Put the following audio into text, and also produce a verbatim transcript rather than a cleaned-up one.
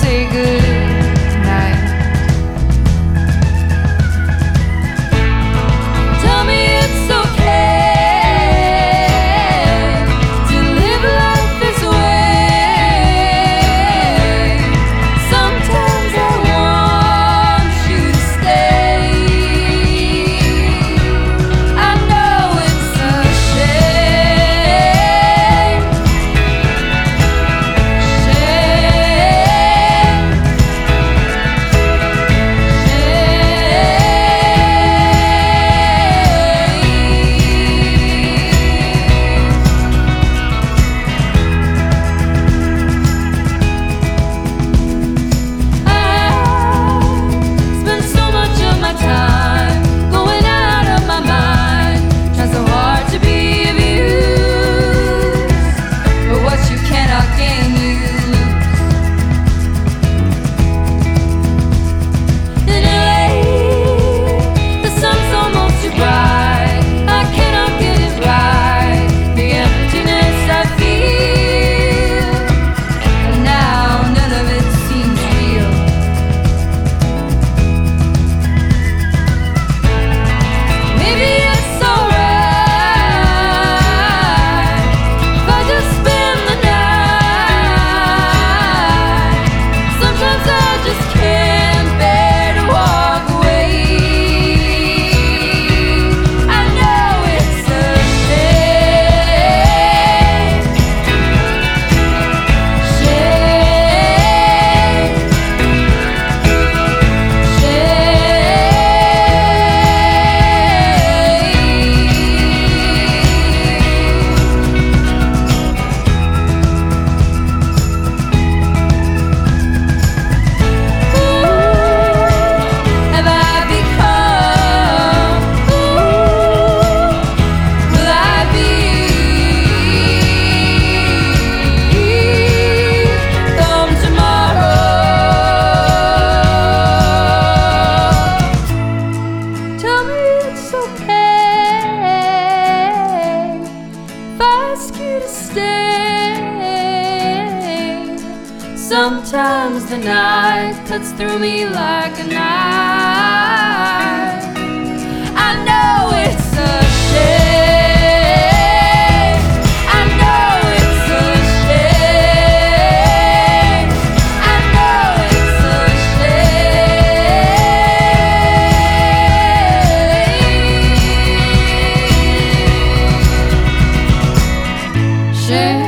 say goodnight. Tell me it's okay to live life this way. Sometimes I want you to stay. I know it's a shame, sometimes the night cuts through me like a knife. I know it's a shame. I know it's a shame. I know it's a shame. Shame.